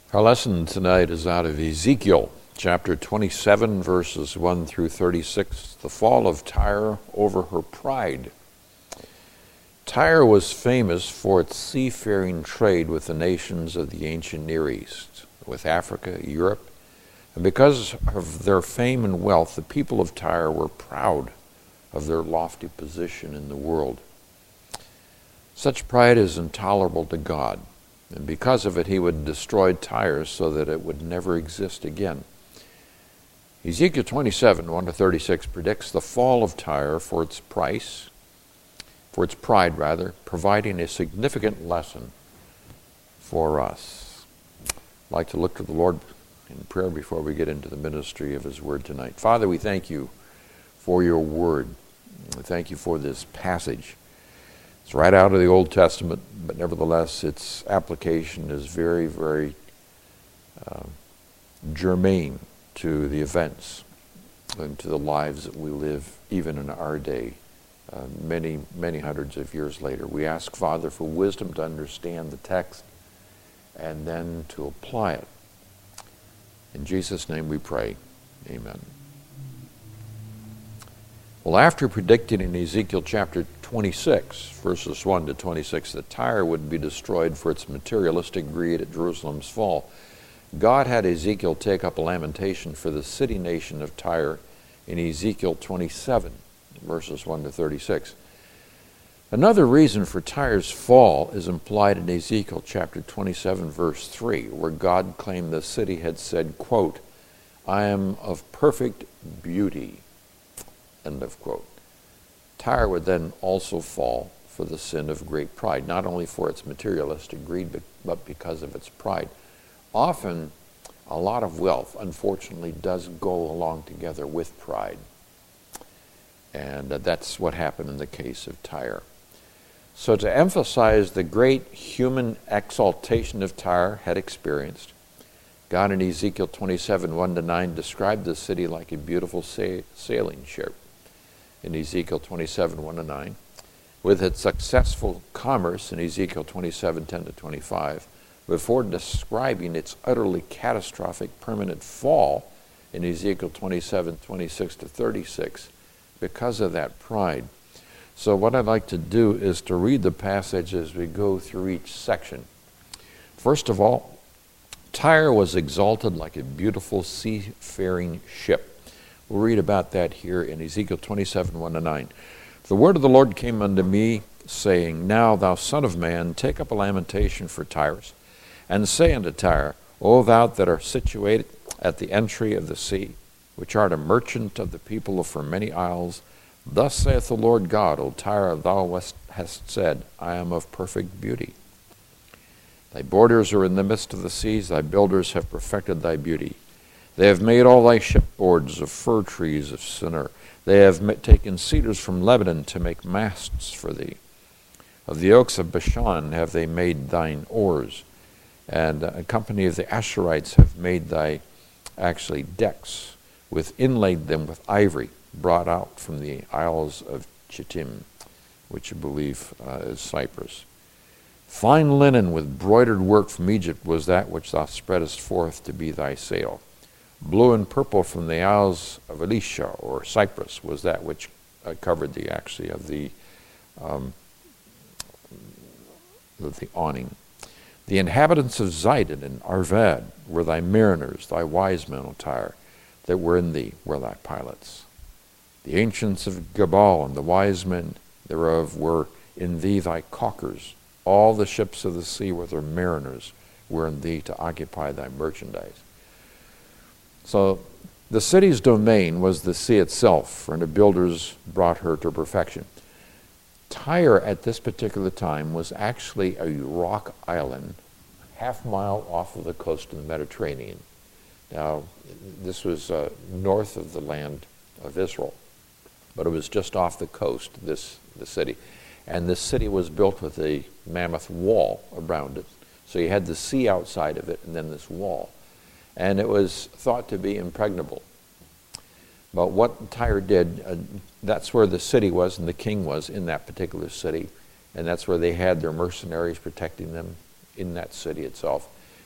Our lesson tonight is out of Ezekiel, chapter 27, verses 1 through 36, the fall of Tyre over her pride. Tyre was famous for its seafaring trade with the nations of the ancient Near East, with Africa, Europe, and because of their fame and wealth, the people of Tyre were proud of their lofty position in the world. Such pride is intolerable to God. And because of it, he would destroy Tyre so that it would never exist again. Ezekiel 27, 1 to 36 predicts the fall of Tyre for its pride, providing a significant lesson for us. I'd like to look to the Lord in prayer before we get into the ministry of his word tonight. Father, we thank you for your word. We thank you for this passage. It's right out of the Old Testament, but nevertheless, its application is very, very germane to the events and to the lives that we live, even in our day, many, many hundreds of years later. We ask, Father, for wisdom to understand the text and then to apply it. In Jesus' name we pray. Amen. Well, after predicting in Ezekiel chapter 26, verses 1 to 26, that Tyre would be destroyed for its materialistic greed at Jerusalem's fall, God had Ezekiel take up a lamentation for the city nation of Tyre in Ezekiel 27, verses 1 to 36. Another reason for Tyre's fall is implied in Ezekiel chapter 27, verse 3, where God claimed the city had said, quote, "I am of perfect beauty," end of quote. Tyre would then also fall for the sin of great pride, not only for its materialistic greed, but because of its pride. Often, a lot of wealth, unfortunately, does go along together with pride. And that's what happened in the case of Tyre. So to emphasize the great human exaltation of Tyre had experienced, God in Ezekiel 27, 1 to 9 described the city like a beautiful sailing ship. In Ezekiel 27, 1 to 9, with its successful commerce in Ezekiel 27, 10 to 25, before describing its utterly catastrophic permanent fall in Ezekiel 27, 26 to 36, because of that pride. So what I'd like to do is to read the passage as we go through each section. First of all, Tyre was exalted like a beautiful seafaring ship. We'll read about that here in Ezekiel 27, 1 to 9. The word of the Lord came unto me, saying, Now, thou son of man, take up a lamentation for Tyre, and say unto Tyre, O thou that art situated at the entry of the sea, which art a merchant of the people for many isles, thus saith the Lord God, O Tyre, thou hast said, I am of perfect beauty. Thy borders are in the midst of the seas, thy builders have perfected thy beauty. They have made all thy shipboards of fir trees of Sinir. They have taken cedars from Lebanon to make masts for thee. Of the oaks of Bashan have they made thine oars, and a company of the Asherites have made thy decks, inlaid them with ivory, brought out from the isles of Chittim, which you believe is Cyprus. Fine linen with broidered work from Egypt was that which thou spreadest forth to be thy sail. Blue and purple from the Isles of Elisha, or Cyprus, was that which covered the awning. The inhabitants of Zidon and Arvad were thy mariners, thy wise men, O Tyre, that were in thee were thy pilots. The ancients of Gebal and the wise men thereof were in thee thy caulkers. All the ships of the sea with their mariners were in thee to occupy thy merchandise. So the city's domain was the sea itself, and the builders brought her to perfection. Tyre at this particular time was actually a rock island, half-mile off of the coast of the Mediterranean. Now, this was north of the land of Israel, but it was just off the coast, the city. And this city was built with a mammoth wall around it. So you had the sea outside of it and then this wall. And it was thought to be impregnable. But what Tyre did, that's where the city was and the king was in that particular city. And that's where they had their mercenaries protecting them in that city itself.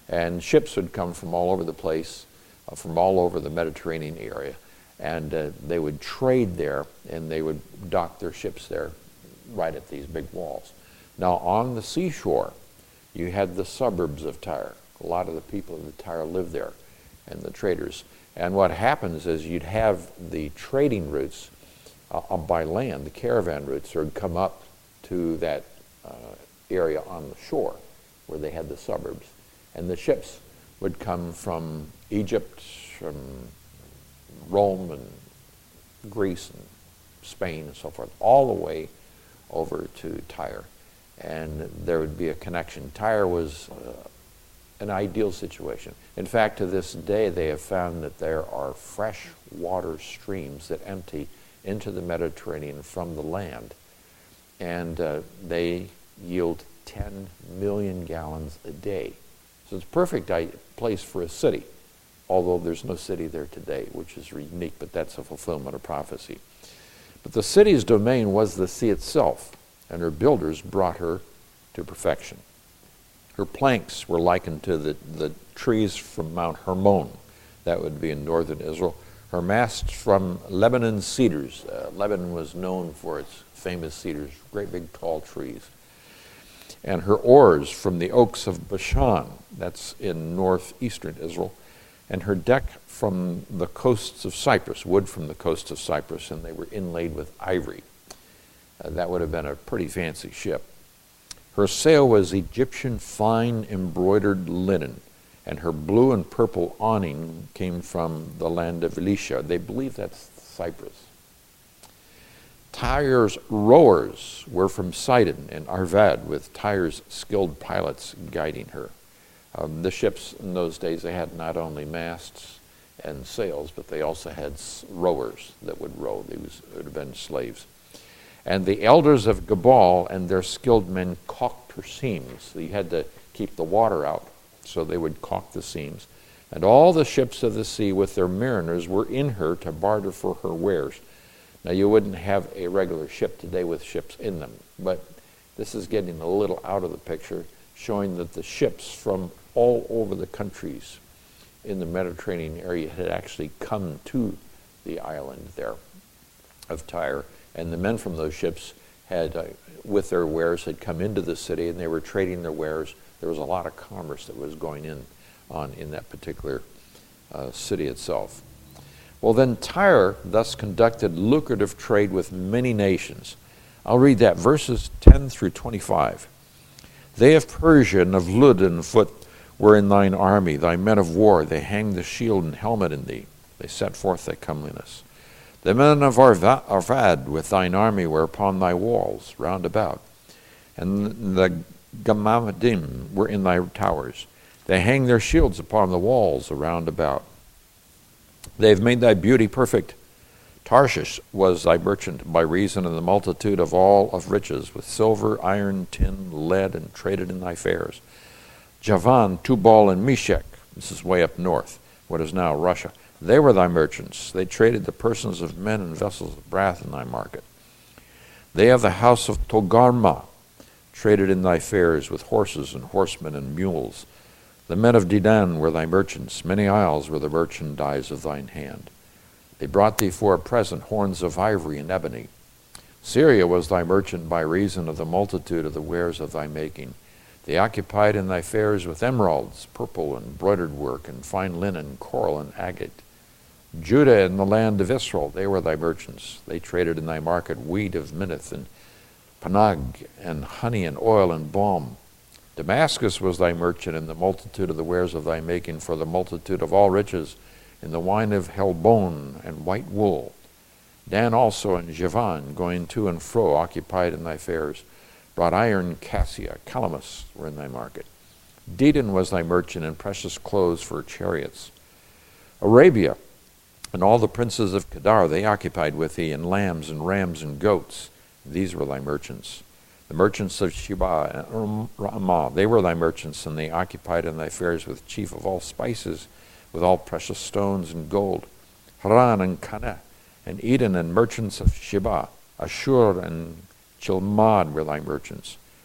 And ships would come from all over the place, from all over the Mediterranean area, and they would trade there, and they would dock their ships there right at these big walls. Now, on the seashore, you had the suburbs of Tyre. A lot of the people of Tyre lived there, and the traders. And what happens is you'd have the trading routes by land, the caravan routes, would come up to that area on the shore where they had the suburbs. And the ships would come from Egypt, from Rome and Greece and Spain and so forth, all the way over to Tyre. And there would be a connection. Tyre was an ideal situation. In fact, to this day, they have found that there are fresh water streams that empty into the Mediterranean from the land. And they yield 10 million gallons a day. So it's a perfect place for a city, although there's no city there today, which is unique, but that's a fulfillment of prophecy. But the city's domain was the sea itself, and her builders brought her to perfection. Her planks were likened to the trees from Mount Hermon, that would be in northern Israel. Her masts from Lebanon cedars. Lebanon was known for its famous cedars, great big tall trees. And her oars from the oaks of Bashan, that's in northeastern Israel. And her deck from the coasts of Cyprus, wood from the coast of Cyprus, and they were inlaid with ivory. That would have been a pretty fancy ship. Her sail was Egyptian fine embroidered linen, and her blue and purple awning came from the land of Elisha. They believe that's Cyprus. Tyre's rowers were from Sidon and Arvad, with Tyre's skilled pilots guiding her. The ships in those days, they had not only masts and sails, but they also had rowers that would row. These would have been slaves. And the elders of Gebal and their skilled men caulked her seams. So you had to keep the water out, so they would caulk the seams. And all the ships of the sea with their mariners were in her to barter for her wares. Now, you wouldn't have a regular ship today with ships in them, but this is getting a little out of the picture, showing that the ships from all over the countries in the Mediterranean area had actually come to the island there of Tyre, and the men from those ships had, with their wares, had come into the city, and they were trading their wares. There was a lot of commerce that was going on in that particular city itself. Well, then Tyre thus conducted lucrative trade with many nations. I'll read that, verses 10 through 25. They of Persia and of Lud and foot were in thine army, thy men of war. They hanged the shield and helmet in thee. They set forth thy comeliness. The men of Arvad with thine army were upon thy walls round about. And the Gammadim were in thy towers. They hang their shields upon the walls around about. They have made thy beauty perfect. Tarshish was thy merchant by reason of the multitude of all of riches, with silver, iron, tin, lead, and traded in thy fairs. Javan, Tubal, and Meshech, this is way up north, what is now Russia, they were thy merchants. They traded the persons of men and vessels of brass in thy market. They of the house of Togarmah traded in thy fairs with horses and horsemen and mules. The men of Dedan were thy merchants. Many isles were the merchandise of thine hand. They brought thee for a present horns of ivory and ebony. Syria was thy merchant by reason of the multitude of the wares of thy making. They occupied in thy fairs with emeralds, purple, and embroidered work, and fine linen, coral, and agate. Judah and the land of Israel, they were thy merchants. They traded in thy market wheat of Minnith, and panag, and honey, and oil, and balm. Damascus was thy merchant in the multitude of the wares of thy making, for the multitude of all riches, in the wine of Helbon and white wool. Dan also and Javan, going to and fro, occupied in thy fairs, brought iron, cassia, calamus were in thy market. Dedan was thy merchant in precious clothes for chariots. Arabia and all the princes of Kedar, they occupied with thee in lambs and rams and goats. These were thy merchants. The merchants of Sheba and Ramah, they were thy merchants, and they occupied in thy fairs with chief of all spices, with all precious stones and gold. Haran and Caneh, and Eden and merchants of Sheba, Ashur and Chilmad were thy merchants.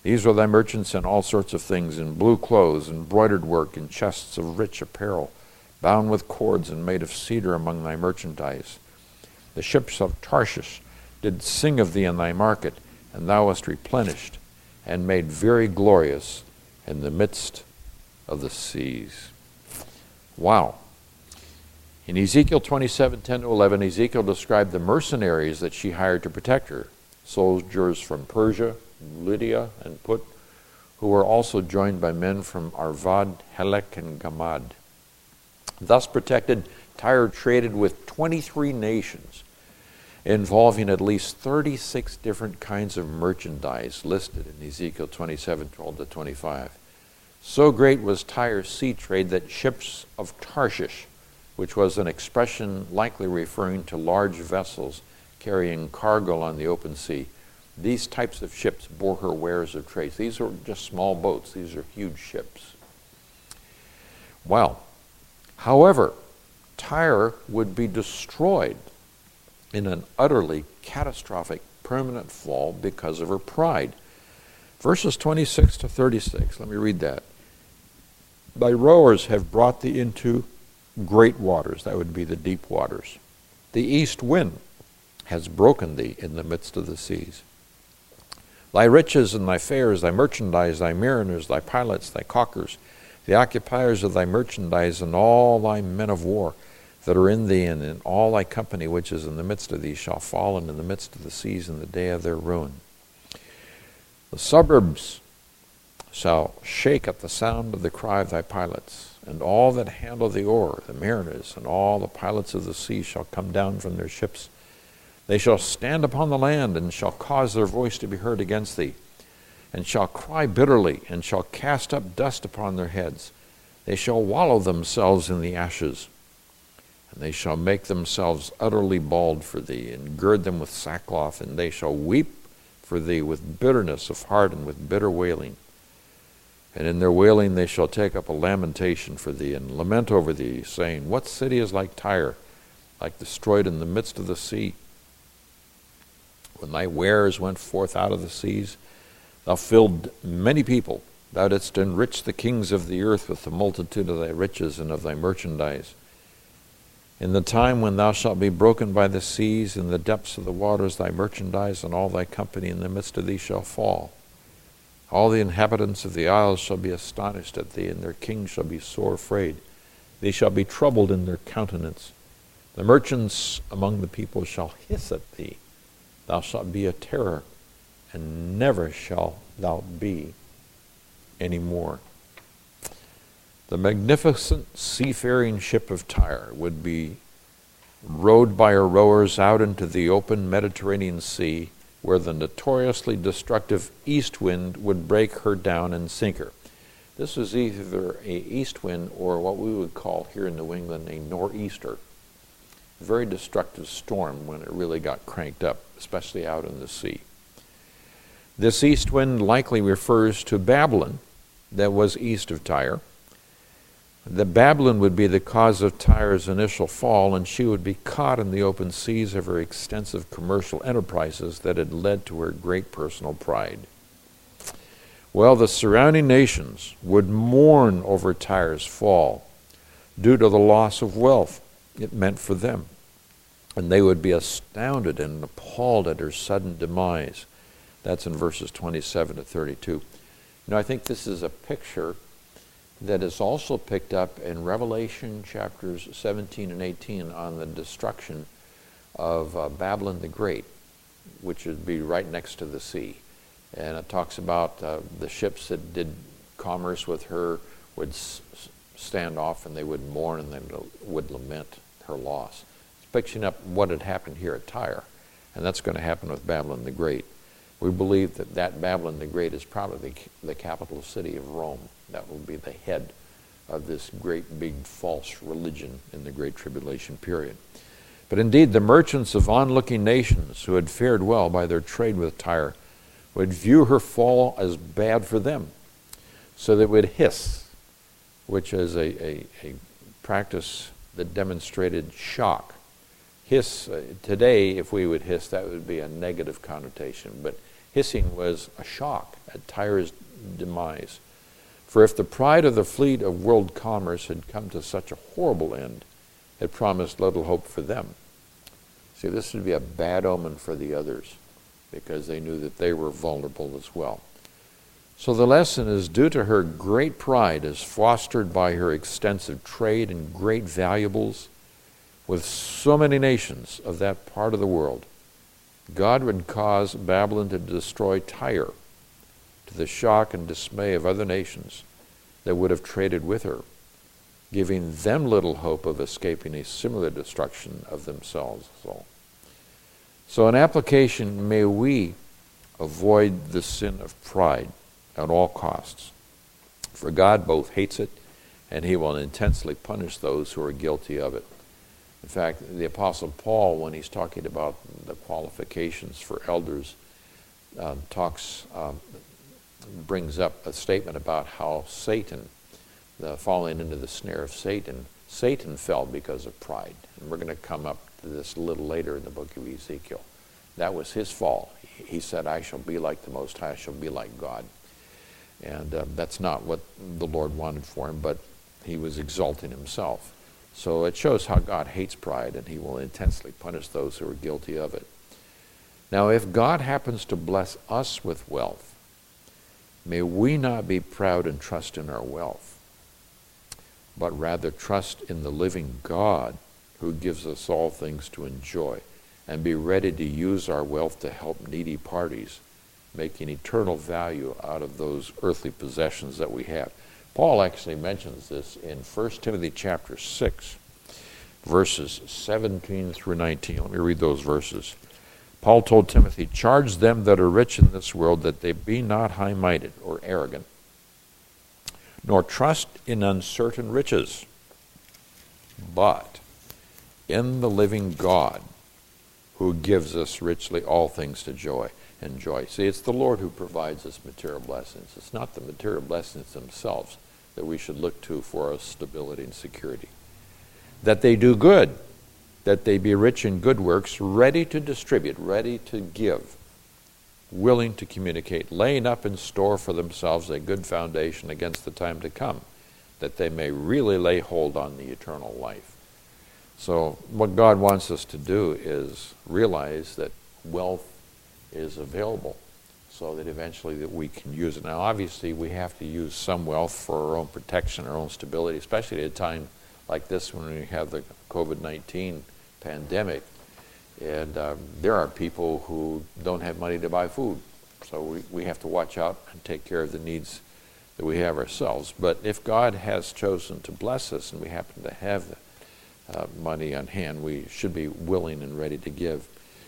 These are thy merchants in all sorts of things, in blue clothes, embroidered work, in chests of rich apparel, bound with cords and made of cedar among thy merchandise. The ships of Tarshish did sing of thee in thy market, and thou wast replenished and made very glorious in the midst of the seas. Wow. In Ezekiel 27:10-11, Ezekiel described the mercenaries that she hired to protect her, soldiers from Persia, Lydia, and Put, who were also joined by men from Arvad, Helek, and Gamad. Thus protected, Tyre traded with 23 nations, involving at least 36 different kinds of merchandise listed in Ezekiel 27:12-25. So great was Tyre's sea trade that ships of Tarshish, which was an expression likely referring to large vessels carrying cargo on the open sea, these types of ships bore her wares of trade. These are just small boats. These are huge ships. Well, however, Tyre would be destroyed in an utterly catastrophic permanent fall because of her pride. Verses 26-36, let me read that. Thy rowers have brought thee into great waters, that would be the deep waters. The east wind has broken thee in the midst of the seas. Thy riches and thy fares, thy merchandise, thy mariners, thy pilots, thy caulkers, the occupiers of thy merchandise, and all thy men of war that are in thee, and in all thy company which is in the midst of thee, shall fall in the midst of the seas in the day of their ruin. The suburbs shall shake at the sound of the cry of thy pilots, and all that handle the oar, the mariners, and all the pilots of the sea shall come down from their ships. They shall stand upon the land, and shall cause their voice to be heard against thee, and shall cry bitterly, and shall cast up dust upon their heads. They shall wallow themselves in the ashes, and they shall make themselves utterly bald for thee, and gird them with sackcloth, and they shall weep for thee with bitterness of heart and with bitter wailing. And in their wailing they shall take up a lamentation for thee, and lament over thee, saying, What city is like Tyre, like destroyed in the midst of the sea? When thy wares went forth out of the seas, thou filled many people. Thou didst enrich the kings of the earth with the multitude of thy riches and of thy merchandise. In the time when thou shalt be broken by the seas, in the depths of the waters, thy merchandise and all thy company in the midst of thee shall fall. All the inhabitants of the isles shall be astonished at thee, and their kings shall be sore afraid. They shall be troubled in their countenance. The merchants among the people shall hiss at thee. Thou shalt be a terror, and never shalt thou be any more. The magnificent seafaring ship of Tyre would be rowed by her rowers out into the open Mediterranean Sea, where the notoriously destructive east wind would break her down and sink her. This was either an east wind or what we would call here in New England a nor'easter. A very destructive storm when it really got cranked up, especially out in the sea. This east wind likely refers to Babylon that was east of Tyre. The Babylon would be the cause of Tyre's initial fall, and she would be caught in the open seas of her extensive commercial enterprises that had led to her great personal pride. Well, the surrounding nations would mourn over Tyre's fall due to the loss of wealth it meant for them, and they would be astounded and appalled at her sudden demise. That's in verses 27-32. Now, I think this is a picture that is also picked up in Revelation chapters 17 and 18 on the destruction of Babylon the Great, which would be right next to the sea. And it talks about the ships that did commerce with her would stand off, and they would mourn, and they would lament her loss. It's picking up what had happened here at Tyre, and that's going to happen with Babylon the Great. We believe that Babylon the Great is probably the capital city of Rome. That will be the head of this great big false religion in the Great Tribulation period. But indeed, the merchants of onlooking nations who had fared well by their trade with Tyre would view her fall as bad for them. So they would hiss, which is a practice that demonstrated shock. Hiss, today, if we would hiss, that would be a negative connotation. But hissing was a shock at Tyre's demise. For if the pride of the fleet of world commerce had come to such a horrible end, it promised little hope for them. See, this would be a bad omen for the others, because they knew that they were vulnerable as well. So the lesson is, due to her great pride as fostered by her extensive trade and great valuables with so many nations of that part of the world, God would cause Babylon to destroy Tyre, to the shock and dismay of other nations that would have traded with her, giving them little hope of escaping a similar destruction of themselves. So in application, may we avoid the sin of pride at all costs. For God both hates it, and he will intensely punish those who are guilty of it. In fact, the Apostle Paul, when he's talking about the qualifications for elders, brings up a statement about how Satan, falling into the snare of Satan fell because of pride. And we're going to come up to this a little later in the book of Ezekiel. That was his fall. He said, I shall be like the Most High, I shall be like God. And that's not what the Lord wanted for him, but he was exalting himself. So it shows how God hates pride, and he will intensely punish those who are guilty of it. Now, if God happens to bless us with wealth, may we not be proud and trust in our wealth, but rather trust in the living God who gives us all things to enjoy, and be ready to use our wealth to help needy parties, making eternal value out of those earthly possessions that we have. Paul actually mentions this in 1 Timothy chapter 6, verses 17 through 19. Let me read those verses. Paul told Timothy, charge them that are rich in this world that they be not high-minded or arrogant, nor trust in uncertain riches, but in the living God, who gives us richly all things to enjoy. See, it's the Lord who provides us material blessings. It's not the material blessings themselves that we should look to for our stability and security. That they do good, that they be rich in good works, ready to distribute, ready to give, willing to communicate, laying up in store for themselves a good foundation against the time to come, that they may really lay hold on the eternal life. So what God wants us to do is realize that wealth is available, so that eventually that we can use it. Now, obviously, we have to use some wealth for our own protection, our own stability, especially at a time like this when we have the COVID-19 pandemic. And there are people who don't have money to buy food. So we have to watch out and take care of the needs that we have ourselves. But if God has chosen to bless us and we happen to have money on hand, we should be willing and ready to give.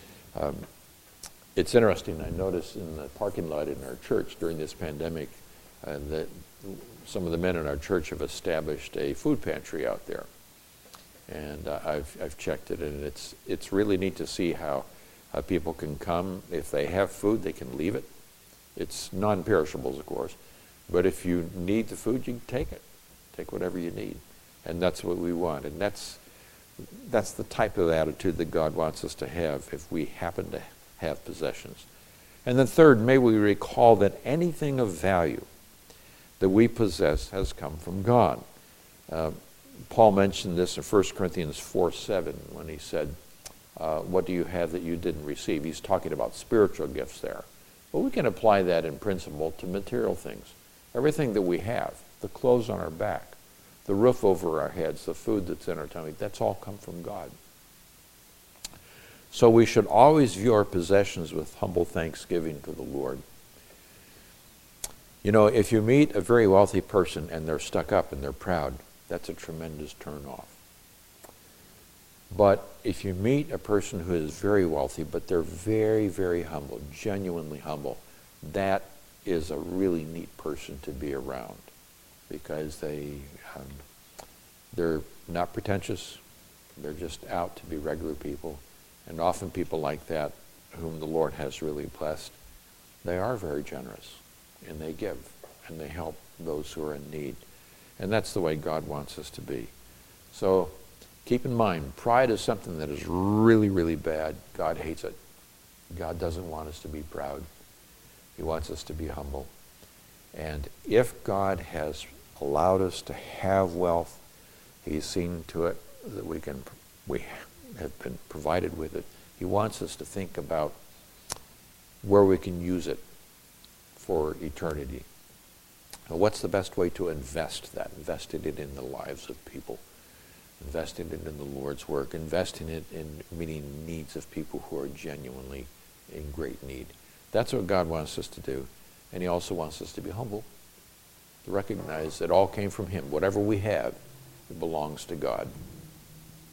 It's interesting, I noticed in the parking lot in our church during this pandemic that some of the men in our church have established a food pantry out there. And I've checked it, and it's really neat to see how people can come. If they have food, they can leave it. It's non-perishables, of course. But if you need the food, you can take it. Take whatever you need. And that's what we want. And that's the type of attitude that God wants us to have if we happen to have possessions. And then third, may we recall that anything of value that we possess has come from God. Paul mentioned this in 1 Corinthians 4:7 when he said, what do you have that you didn't receive? He's talking about spiritual gifts there. Well, we can apply that in principle to material things. Everything that we have, the clothes on our back, the roof over our heads, the food that's in our tummy, that's all come from God. So we should always view our possessions with humble thanksgiving to the Lord. You know, if you meet a very wealthy person and they're stuck up and they're proud, that's a tremendous turn-off. But if you meet a person who is very wealthy, but they're very, very humble, genuinely humble, that is a really neat person to be around, because they're not pretentious. They're just out to be regular people. And often people like that, whom the Lord has really blessed, they are very generous, and they give, and they help those who are in need. And that's the way God wants us to be. So keep in mind, pride is something that is really, really bad. God hates it. God doesn't want us to be proud. He wants us to be humble. And if God has allowed us to have wealth, He's seen to it that we have been provided with it. He wants us to think about where we can use it for eternity. Now, what's the best way to invest that? Investing it in the lives of people, investing it in the Lord's work, investing it in meeting needs of people who are genuinely in great need. That's what God wants us to do. And He also wants us to be humble, to recognize that all came from Him. Whatever we have, it belongs to God.